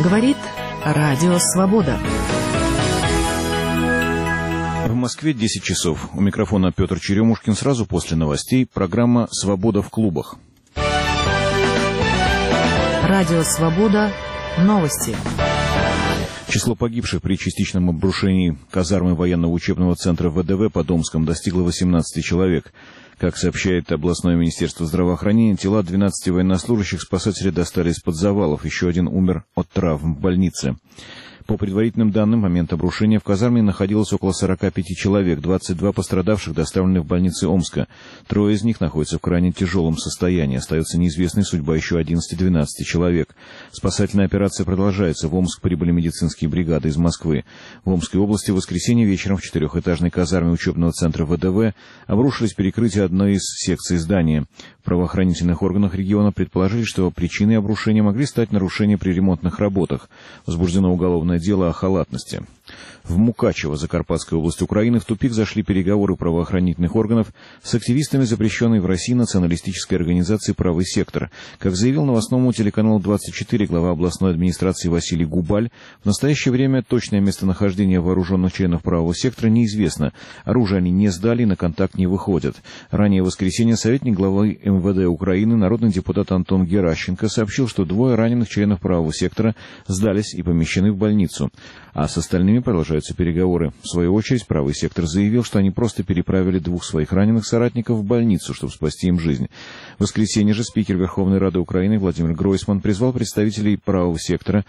Говорит Радио Свобода. В Москве 10 часов. У микрофона Петр Черемушкин. Сразу после новостей программа «Свобода в клубах». Радио Свобода. Новости. Число погибших при частичном обрушении казармы военного учебного центра ВДВ по Домском достигло 18 человек. Как сообщает областное министерство здравоохранения, тела 12 военнослужащих спасатели достали из-под завалов. Еще один умер от травм в больнице. По предварительным данным, в момент обрушения в казарме находилось около 45 человек, 22 пострадавших доставлены в больницы Омска. 3 из них находятся в крайне тяжелом состоянии. Остается неизвестной судьба еще 11-12 человек. Спасательная операция продолжается. В Омск прибыли медицинские бригады из Москвы. В Омской области в воскресенье вечером в 4-этажной казарме учебного центра ВДВ обрушились перекрытия одной из секций здания. В правоохранительных органах региона предположили, что причиной обрушения могли стать нарушения при ремонтных работах. Возбуждено уголовное дело о халатности. В Мукачево, Закарпатская область Украины, в тупик зашли переговоры правоохранительных органов с активистами запрещенной в России националистической организации «Правый сектор». Как заявил новостному телеканалу 24 глава областной администрации Василий Губаль, в настоящее время точное местонахождение вооруженных членов «Правого сектора» неизвестно. Оружие они не сдали и на контакт не выходят. Ранее в воскресенье советник главы МВД Украины, народный депутат Антон Геращенко, сообщил, что 2 раненых членов «Правого сектора» сдались и помещены в больницу, а с остальными продолжаются переговоры. В свою очередь, «Правый сектор» заявил, что они просто переправили 2 своих раненых соратников в больницу, чтобы спасти им жизнь. В воскресенье же спикер Верховной Рады Украины Владимир Гройсман призвал представителей «Правого сектора»,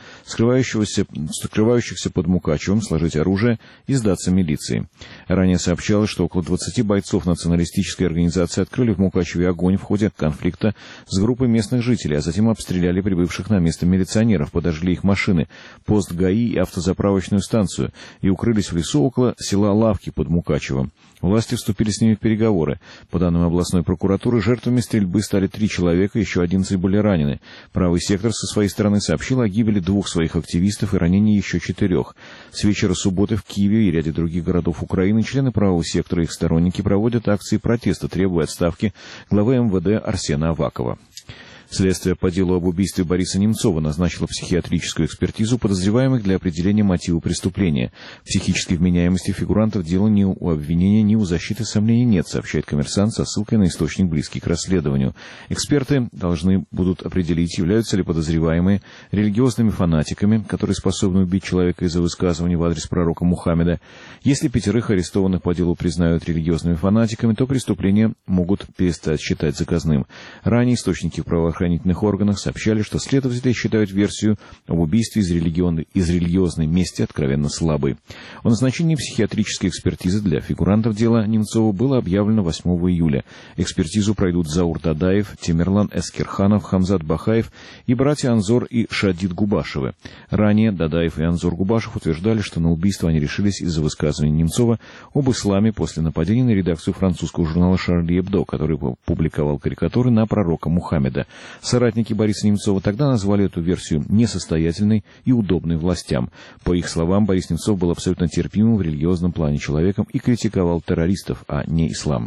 скрывающихся под Мукачевым, сложить оружие и сдаться милиции. Ранее сообщалось, что около 20 бойцов националистической организации открыли в Мукачеве огонь в ходе конфликта с группой местных жителей, а затем обстреляли прибывших на место милиционеров, подожгли их машины, пост ГАИ и автозаправочную станцию и укрылись в лесу около села Лавки под Мукачевом. Власти вступили с ними в переговоры. По данным областной прокуратуры, жертвами стрельбы стали 3 человека, еще 11 были ранены. «Правый сектор» со своей стороны сообщил о гибели 2 своих активистов и ранении еще 4. С вечера субботы в Киеве и ряде других городов Украины члены «Правого сектора» и их сторонники проводят акции протеста, требуя отставки главы МВД Арсена Авакова. Следствие по делу об убийстве Бориса Немцова назначило психиатрическую экспертизу подозреваемых для определения мотива преступления. Психической вменяемости фигурантов дела ни у обвинения, ни у защиты сомнений нет, сообщает «Коммерсант» со ссылкой на источник, близкий к расследованию. Эксперты должны будут определить, являются ли подозреваемые религиозными фанатиками, которые способны убить человека из-за высказывания в адрес пророка Мухаммеда. Если 5 арестованных по делу признают религиозными фанатиками, то преступления могут перестать считать заказным. Ранее источники в правоохранительных органах сообщали, что следователи считают версию об убийстве из религиозной мести откровенно слабой. О назначении психиатрической экспертизы для фигурантов дела Немцова было объявлено 8 июля. Экспертизу пройдут Заур Дадаев, Темирлан Эскерханов, Хамзат Бахаев и братья Анзор и Шадид Губашевы. Ранее Дадаев и Анзор Губашев утверждали, что на убийство они решились из-за высказываний Немцова об исламе после нападения на редакцию французского журнала «Шарли Эбдо», который публиковал карикатуры на пророка Мухаммеда. Соратники Бориса Немцова тогда назвали эту версию несостоятельной и удобной властям. По их словам, Борис Немцов был абсолютно терпимым в религиозном плане человеком и критиковал террористов, а не ислам.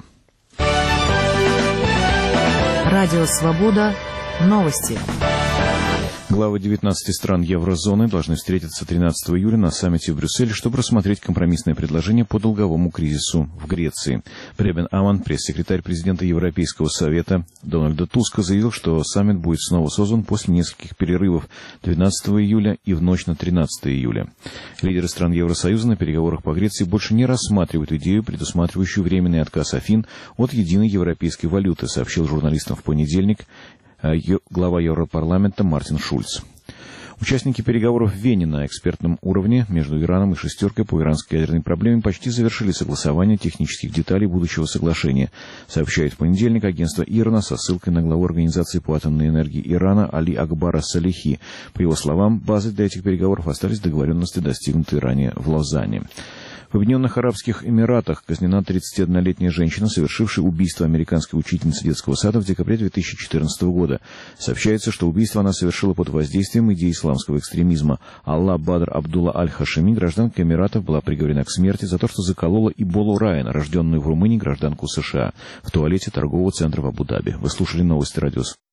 Радио Свобода. Новости. Главы 19 стран еврозоны должны встретиться 13 июля на саммите в Брюсселе, чтобы рассмотреть компромиссное предложение по долговому кризису в Греции. Пребен Аман, пресс-секретарь президента Европейского совета Дональда Туска, заявил, что саммит будет снова создан после нескольких перерывов 12 июля и в ночь на 13 июля. Лидеры стран Евросоюза на переговорах по Греции больше не рассматривают идею, предусматривающую временный отказ Афин от единой европейской валюты, сообщил журналистам в понедельник глава Европарламента Мартин Шульц. Участники переговоров в Вене на экспертном уровне между Ираном и «шестеркой» по иранской ядерной проблеме почти завершили согласование технических деталей будущего соглашения, сообщает в понедельник агентство ИРНА со ссылкой на главу Организации по атомной энергии Ирана Али Акбара Салихи. По его словам, базой для этих переговоров остались договоренности, достигнутые ранее в Лозанне. В Объединенных Арабских Эмиратах казнена 31-летняя женщина, совершившая убийство американской учительницы детского сада в декабре 2014 года. Сообщается, что убийство она совершила под воздействием идей исламского экстремизма. Алла Бадр Абдулла Аль-Хашими, гражданка Эмиратов, была приговорена к смерти за то, что заколола Иболу Райан, рожденную в Румынии гражданку США, в туалете торгового центра в Абу-Даби. Вы слушали новости радио